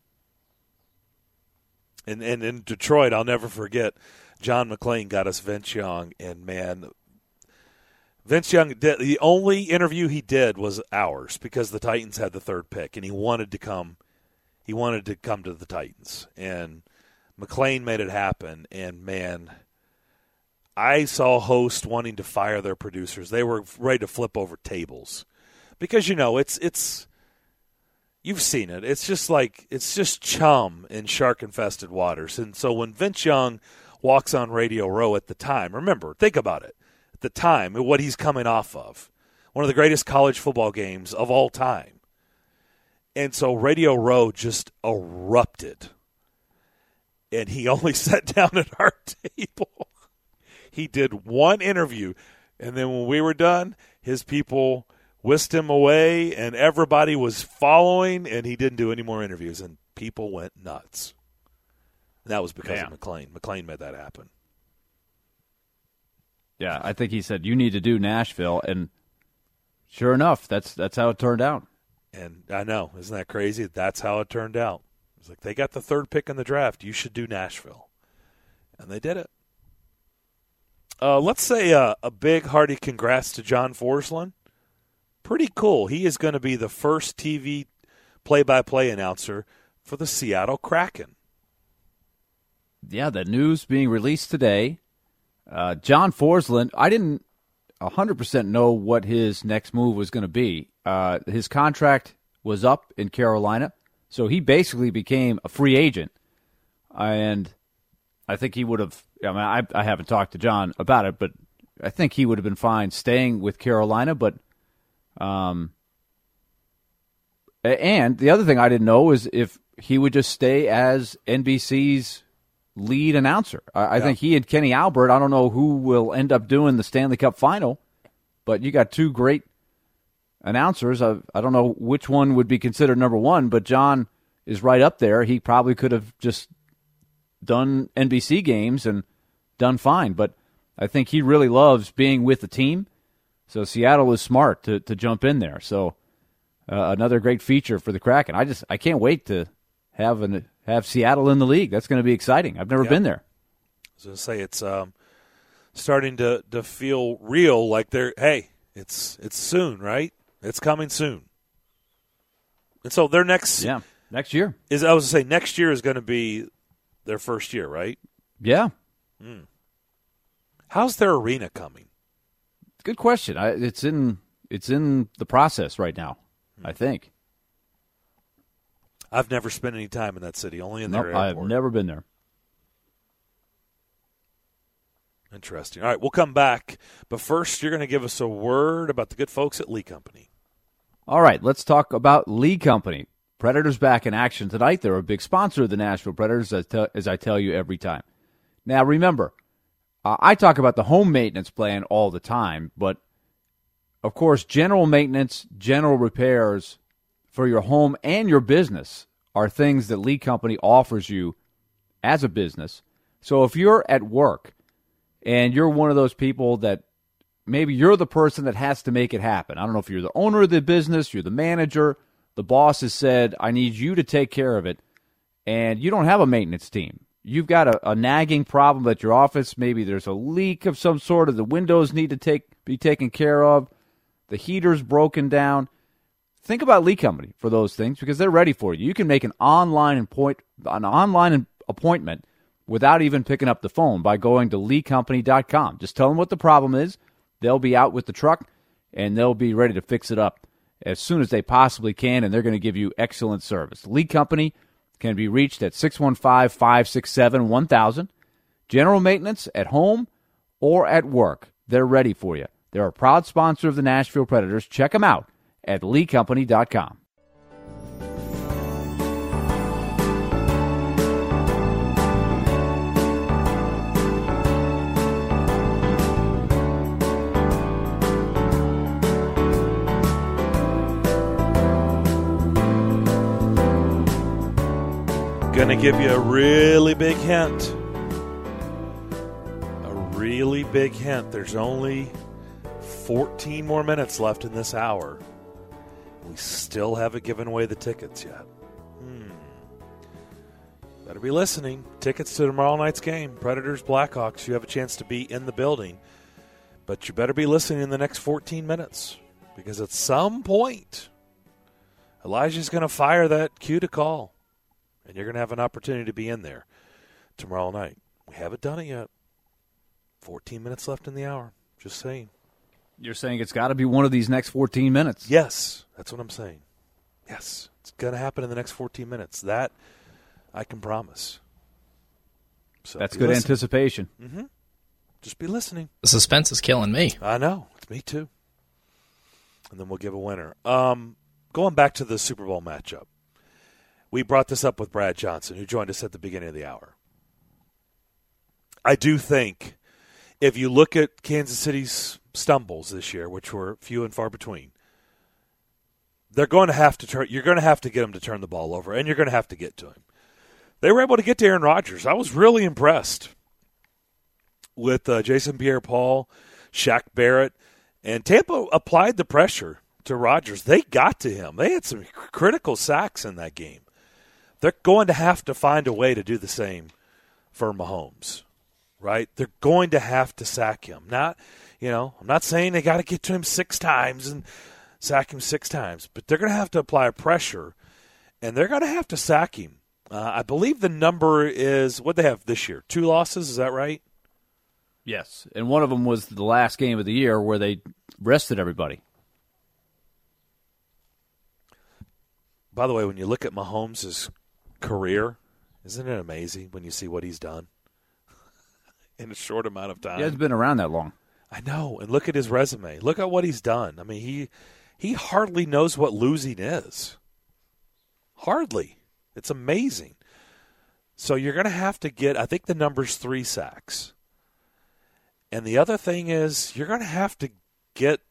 And and in Detroit, I'll never forget. John McClain got us Vince Young, and man, Vince Young did the only interview he did was ours because the Titans had the third pick, and he wanted to come. He wanted to come to the Titans, and McClain made it happen. And man, I saw hosts wanting to fire their producers. They were ready to flip over tables because you know it's it's. You've seen it. It's just like it's just chum in shark-infested waters. And so when Vince Young walks on Radio Row at the time, remember, think about it. At the time, what he's coming off of, one of the greatest college football games of all time. And so Radio Row just erupted. And he only sat down at our table. He did one interview. And then when we were done, his people whisked him away, and everybody was following, and he didn't do any more interviews, and people went nuts. And that was because Damn. of McClain. McClain made that happen. Yeah, I think he said you need to do Nashville, and sure enough, that's that's how it turned out. And I know, isn't that crazy? That's how it turned out. It's like, they got the third pick in the draft. You should do Nashville. And they did it. Uh, let's say uh, a big, hearty congrats to John Forsland. Pretty cool. He is going to be the first T V play-by-play announcer for the Seattle Kraken. Yeah, the news being released today. Uh, John Forsland, I didn't one hundred percent know what his next move was going to be. Uh, his contract was up in Carolina, so he basically became a free agent. And I think he would have, I mean, I, I haven't talked to John about it, but I think he would have been fine staying with Carolina. But, um, and the other thing I didn't know is if he would just stay as N B C's lead announcer. I, I Yeah. think he and Kenny Albert, I don't know who will end up doing the Stanley Cup final, But you got two great announcers. I, I don't know which one would be considered number one, but John is right up there. He probably could have just done N B C games and done fine. But I think he really loves being with the team. So Seattle is smart to, to jump in there. So uh, another great feature for the Kraken. I just I can't wait to have an, have Seattle in the league. That's going to be exciting. I've never Yep. been there. I was going to say it's um, starting to, to feel real. Like they're hey, it's it's soon, right? It's coming soon. And so their next Yeah, next year. is I was going to say next year is going to be their first year, right? Yeah. How's their arena coming? Good question. I, it's in it's in the process right now, I think. I've never spent any time in that city, only in Nope, their I've airport. never been there. Interesting. All right, we'll come back. But first, you're going to give us a word about the good folks at Lee Company. All right, let's talk about Lee Company. Predators back in action tonight. They're a big sponsor of the Nashville Predators, as, te- as I tell you every time. Now, remember, uh, I talk about the home maintenance plan all the time, but, of course, general maintenance, general repairs for your home and your business are things that Lee Company offers you as a business. So if you're at work and you're one of those people that maybe you're the person that has to make it happen. I don't know if you're the owner of the business, you're the manager, the boss has said, I need you to take care of it, and you don't have a maintenance team. You've got a, a nagging problem at your office. Maybe there's a leak of some sort, or the windows need to take be taken care of, the heater's broken down. Think about Lee Company for those things because they're ready for you. You can make an online appoint, an online appointment without even picking up the phone by going to lee company dot com. Just tell them what the problem is. They'll be out with the truck, and they'll be ready to fix it up as soon as they possibly can, and they're going to give you excellent service. Lee Company can be reached at six one five, five six seven, one thousand. General maintenance at home or at work, they're ready for you. They're a proud sponsor of the Nashville Predators. Check them out at lee company dot com. Going to give you a really big hint. A really big hint. There's only fourteen more minutes left in this hour. We still haven't given away the tickets yet. Hmm. Better be listening. Tickets to tomorrow night's game, Predators, Blackhawks. You have a chance to be in the building. But you better be listening in the next fourteen minutes. Because at some point, Elijah's going to fire that cue to call. And you're going to have an opportunity to be in there tomorrow night. We haven't done it yet. fourteen minutes left in the hour. Just saying. You're saying it's got to be one of these next fourteen minutes. Yes, that's what I'm saying. Yes, it's going to happen in the next fourteen minutes. That I can promise. So That's be good listening. anticipation. Mm-hmm. Just be listening. The suspense is killing me. I know. It's me too. And then we'll give a winner. Um, going back to the Super Bowl matchup. We brought this up with Brad Johnson, who joined us at the beginning of the hour. I do think if you look at Kansas City's stumbles this year, which were few and far between, they're going to have to turn. You're going to have to get them to turn the ball over, and you're going to have to get to him. They were able to get to Aaron Rodgers. I was really impressed with uh, Jason Pierre-Paul, Shaq Barrett, and Tampa applied the pressure to Rodgers. They got to him. They had some critical sacks in that game. They're going to have to find a way to do the same for Mahomes, right? They're going to have to sack him. Not, you know, I'm not saying they got to get to him six times and sack him six times, but they're going to have to apply pressure, and they're going to have to sack him. Uh, I believe the number is what they have this year. Two losses, is that right? Yes, and one of them was the last game of the year where they rested everybody. By the way, when you look at Mahomes' career, isn't it amazing when you see what he's done in a short amount of time? He hasn't been around that long. I know, and look at his resume. Look at what he's done. I mean, he he hardly knows what losing is. Hardly. It's amazing. So you're going to have to get, I think the number's three sacks. And the other thing is you're going to have to get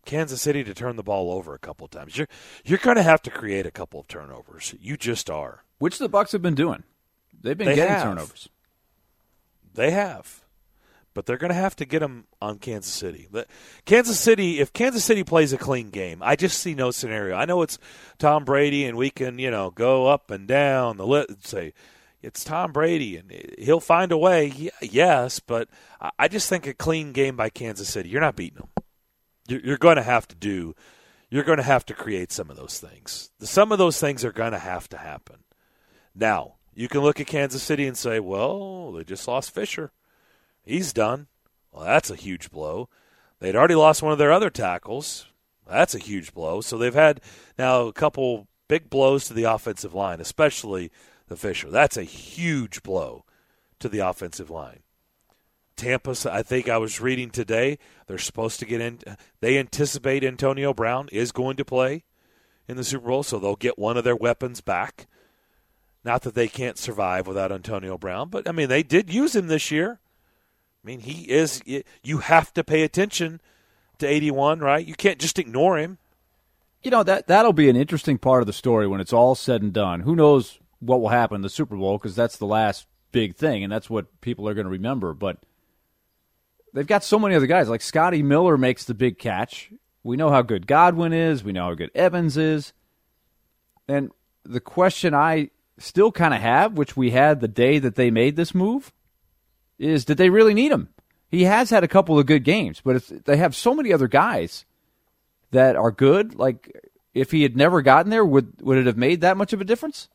Kansas City to turn the ball over a couple of times. You're you're going to have to create a couple of turnovers. You just are. Which the Bucs have been doing. They've been They getting have. turnovers. They have. But they're going to have to get them on Kansas City. But Kansas City, if Kansas City plays a clean game, I just see no scenario. I know it's Tom Brady, and we can, you know, go up and down the list, say it's Tom Brady, and he'll find a way. Yes, but I just think a clean game by Kansas City, you're not beating them. You're going to have to do. You're going to have to create some of those things. Some of those things are going to have to happen. Now, you can look at Kansas City and say, well, they just lost Fisher. He's done. Well, that's a huge blow. They'd already lost one of their other tackles. That's a huge blow. So they've had now a couple big blows to the offensive line, especially the Fisher. That's a huge blow to the offensive line. Tampa, I think I was reading today, they're supposed to get in. They anticipate Antonio Brown is going to play in the Super Bowl, so they'll get one of their weapons back. Not that they can't survive without Antonio Brown, but, I mean, they did use him this year. I mean, he is – you have to pay attention to eighty-one, right? You can't just ignore him. You know, that, that'll be an interesting part of the story when it's all said and done. Who knows what will happen in the Super Bowl, because that's the last big thing, and that's what people are going to remember. But they've got so many other guys. Like Scotty Miller makes the big catch. We know how good Godwin is. We know how good Evans is. And the question I still kind of have, which we had the day that they made this move, is did they really need him? He has had a couple of good games, but it's, they have so many other guys that are good. Like, if he had never gotten there, would would it have made that much of a difference?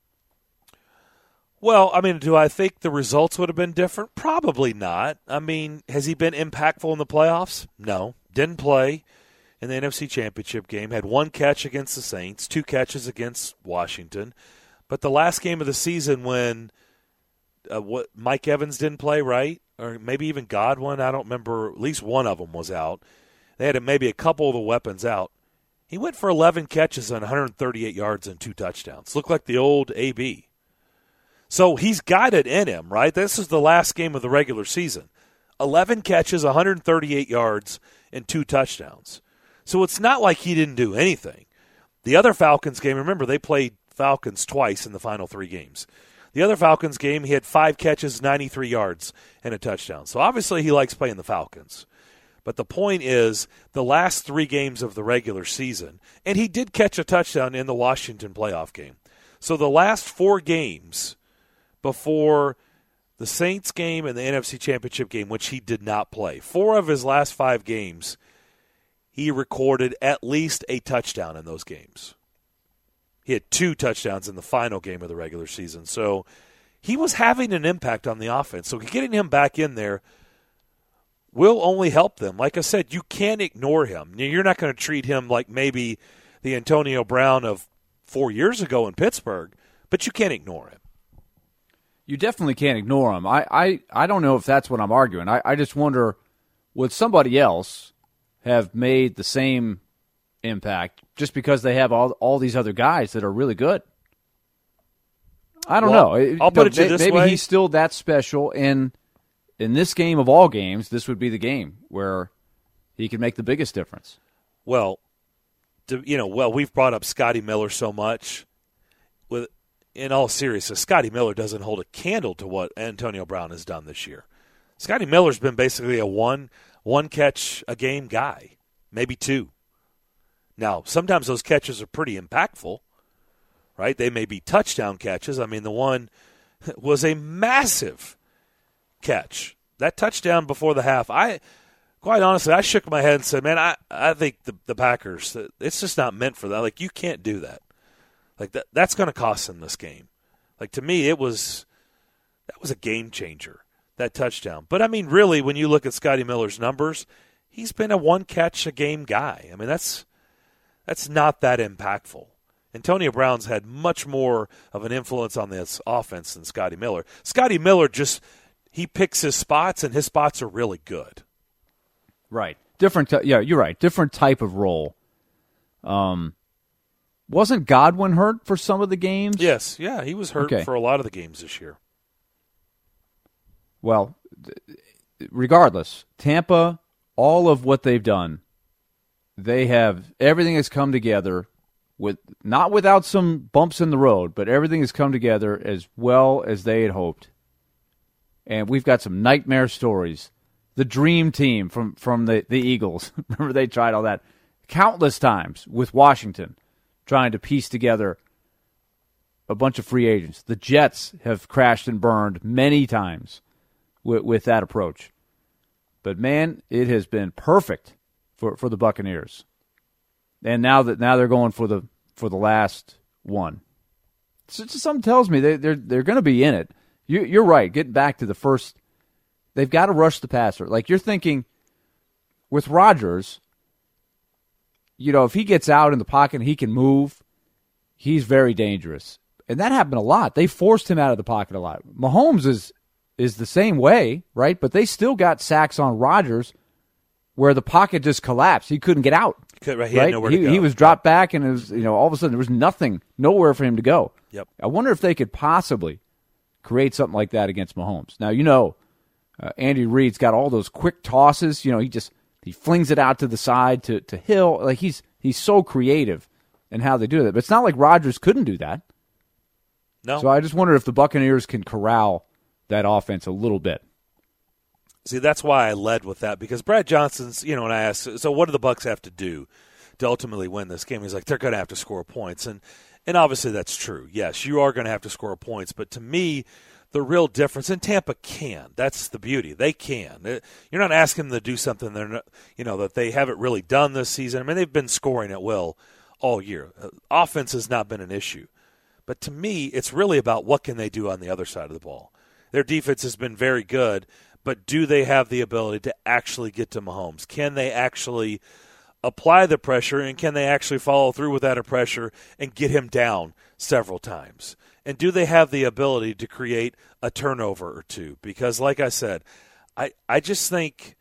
Well, I mean, do I think the results would have been different? Probably not. I mean, has he been impactful in the playoffs? No. Didn't play in the N F C Championship game. Had one catch against the Saints, two catches against Washington. But the last game of the season when uh, what Mike Evans didn't play, right? Or maybe even Godwin, I don't remember. At least one of them was out. They had maybe a couple of the weapons out. He went for eleven catches and one hundred thirty-eight yards and two touchdowns. Looked like the old A B. So he's got it in him, right? This is the last game of the regular season. eleven catches, one hundred thirty-eight yards, and two touchdowns. So it's not like he didn't do anything. The other Falcons game, remember, they played Falcons twice in the final three games. The other Falcons game, he had five catches, ninety-three yards, and a touchdown. So obviously he likes playing the Falcons. But the point is, the last three games of the regular season, and he did catch a touchdown in the Washington playoff game. So the last four games before the Saints game and the N F C Championship game, which he did not play, four of his last five games, he recorded at least a touchdown in those games. He had two touchdowns in the final game of the regular season. So he was having an impact on the offense. So getting him back in there will only help them. Like I said, you can't ignore him. You're not going to treat him like maybe the Antonio Brown of four years ago in Pittsburgh, but you can't ignore him. You definitely can't ignore him. I, I, I don't know if that's what I'm arguing. I, I just wonder, would somebody else have made the same impact just because they have all all these other guys that are really good? I don't well, know. I'll put it to you this maybe way. Maybe he's still that special, and in this game of all games, this would be the game where he can make the biggest difference. Well, to, you know, well, we've brought up Scotty Miller so much. With, in all seriousness, Scotty Miller doesn't hold a candle to what Antonio Brown has done this year. Scotty Miller's been basically a one one catch a game guy, maybe two. Now, sometimes those catches are pretty impactful, right? They may be touchdown catches. I mean, the one was a massive catch. That touchdown before the half, I quite honestly, I shook my head and said, man, I, I think the, the Packers, it's just not meant for that. Like, you can't do that. Like, that that's going to cost them this game. Like, to me, it was that was a game changer, that touchdown. But, I mean, really, when you look at Scotty Miller's numbers, he's been a one-catch-a-game guy. I mean, that's that's not that impactful. Antonio Brown's had much more of an influence on this offense than Scotty Miller. Scotty Miller just – he picks his spots, and his spots are really good. Right. Different – yeah, you're right. Different type of role. Um, wasn't Godwin hurt for some of the games? Yes. Yeah, he was hurt okay. for a lot of the games this year. Well, regardless, Tampa, all of what they've done they have everything has come together with not without some bumps in the road, but everything has come together as well as they had hoped. And we've got some nightmare stories. The dream team from, from the, the Eagles. Remember they tried all that countless times with Washington, trying to piece together a bunch of free agents. The Jets have crashed and burned many times with, with that approach. But, man, it has been perfect for, for the Buccaneers. And now that now they're going for the for the last one. So, so something tells me they, they're they're going to be in it. You, you're right. Getting back to the first, they've got to rush the passer. Like you're thinking with Rodgers, you know, if he gets out in the pocket and he can move, he's very dangerous. And that happened a lot. They forced him out of the pocket a lot. Mahomes is is the same way, right? But they still got sacks on Rodgers where the pocket just collapsed. He couldn't get out. He, could, he right? had nowhere he, to go. He was dropped back, and it was, you know, all of a sudden there was nothing, nowhere for him to go. Yep. I wonder if they could possibly create something like that against Mahomes. Now, you know, uh, Andy Reid's got all those quick tosses. You know, he just he flings it out to the side to, to Hill. Like he's he's so creative in how they do that. But it's not like Rodgers couldn't do that. No. So I just wonder if the Buccaneers can corral that offense a little bit. See, that's why I led with that, because Brad Johnson's, you know, when I asked, so what do the Bucs have to do to ultimately win this game? He's like, they're going to have to score points. And and obviously that's true. Yes, you are going to have to score points. But to me, the real difference, and Tampa can. That's the beauty. They can. You're not asking them to do something they're not, you know, that they haven't really done this season. I mean, they've been scoring at will all year. Offense has not been an issue. But to me, it's really about what can they do on the other side of the ball. Their defense has been very good, but do they have the ability to actually get to Mahomes? Can they actually apply the pressure, and can they actually follow through with that pressure and get him down several times? And do they have the ability to create a turnover or two? Because, like I said, I, I just think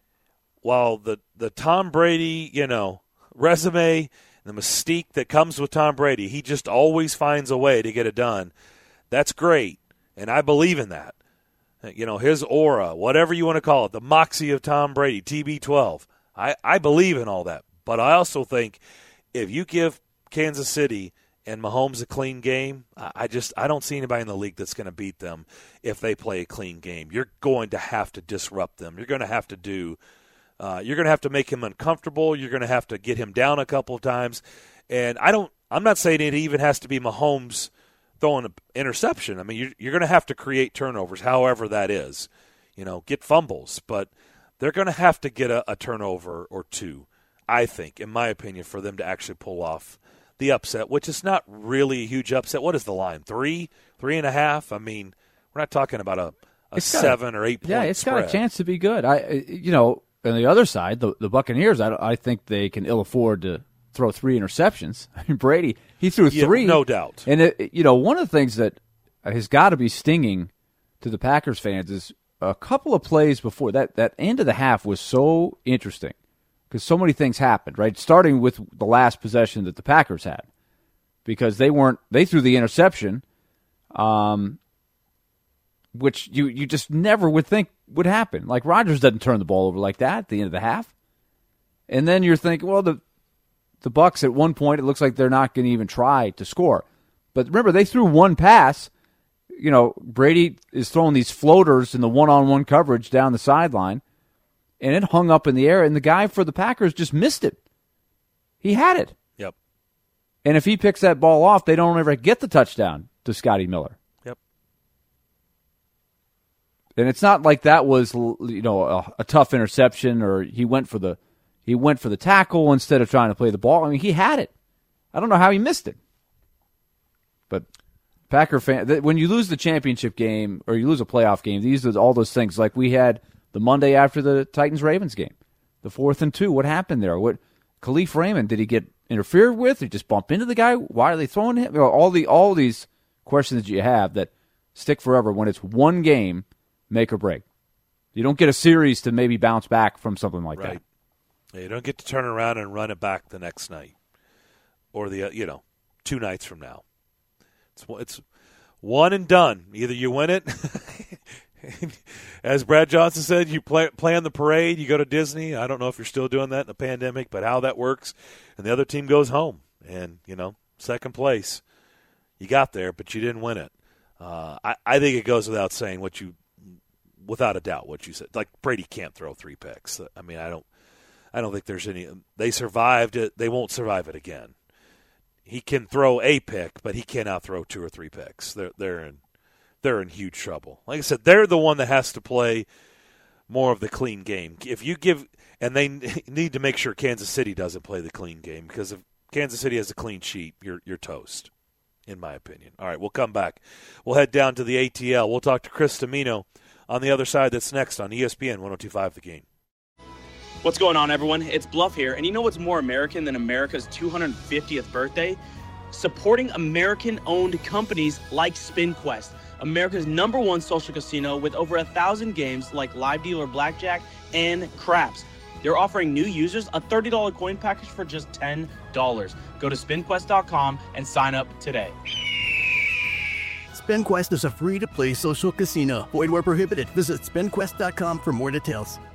while the, the Tom Brady, you know, resume, the mystique that comes with Tom Brady, he just always finds a way to get it done. That's great, and I believe in that. You know, his aura, whatever you want to call it, the moxie of Tom Brady, T B twelve. I, I believe in all that. But I also think if you give Kansas City and Mahomes a clean game, I just I don't see anybody in the league that's going to beat them if they play a clean game. You're going to have to disrupt them. You're going to have to do uh, you're going to have to make him uncomfortable. You're going to have to get him down a couple of times. And I don't I'm not saying it even has to be Mahomes throwing an interception. I mean, you're, you're going to have to create turnovers, however that is. You know, get fumbles, but they're going to have to get a, a turnover or two, I think, in my opinion, for them to actually pull off the upset, which is not really a huge upset. What is the line? Three, three and a half? I mean, we're not talking about a, a seven a, or eight point Yeah, it's spread. got a chance to be good. I, you know, on the other side, the, the Buccaneers, I, I think they can ill afford to throw three interceptions. I mean, Brady, he threw yeah, three. No doubt. And, it, you know, one of the things that has got to be stinging to the Packers fans is a couple of plays before that, that end of the half was so interesting because so many things happened, right? Starting with the last possession that the Packers had because they weren't, they threw the interception, um, which you, you just never would think would happen. Like Rodgers doesn't turn the ball over like that at the end of the half. And then you're thinking, well, the, the Bucs at one point, it looks like they're not going to even try to score. But remember, they threw one pass. You know, Brady is throwing these floaters in the one-on-one coverage down the sideline, and it hung up in the air, and the guy for the Packers just missed it. He had it. Yep. And if he picks that ball off, they don't ever get the touchdown to Scotty Miller. Yep. And it's not like that was, you know, a, a tough interception or he went for the he went for the tackle instead of trying to play the ball. I mean, he had it. I don't know how he missed it. But Packer fan, when you lose the championship game or you lose a playoff game, these are all those things. Like we had the Monday after the Titans-Ravens game, the fourth and two. What happened there? What Khalif Raymond, did he get interfered with? Did he just bump into the guy? Why are they throwing him? You know, all the all these questions that you have that stick forever when it's one game, make or break. You don't get a series to maybe bounce back from something like right. that. You don't get to turn around and run it back the next night or the you know two nights from now. It's it's one and done. Either you win it As Brad Johnson said, you play, plan the parade, you go to Disney. I don't know if you're still doing that in the pandemic, but how that works. And the other team goes home. And, you know, second place. You got there, but you didn't win it. Uh, I, I think it goes without saying what you, without a doubt, what you said. Like, Brady can't throw three picks. I mean, I don't, I don't think there's any. They survived it. They won't survive it again. He can throw a pick, but he cannot throw two or three picks. They're they're in they're in huge trouble. Like I said, they're the one that has to play more of the clean game. If you give, and they need to make sure Kansas City doesn't play the clean game, because if Kansas City has a clean sheet, you're you're toast, in my opinion. All right, we'll come back. We'll head down to the A T L. We'll talk to Chris Domino on the other side. That's next on E S P N one oh two point five The Game. What's going on, everyone? It's Bluff here, and you know what's more American than America's two hundred fiftieth birthday? Supporting American-owned companies like SpinQuest, America's number one social casino with over a thousand games like live dealer blackjack and craps. They're offering new users a thirty dollars coin package for just ten dollars. Go to spin quest dot com and sign up today. SpinQuest is a free-to-play social casino. Void where prohibited. Visit spin quest dot com for more details.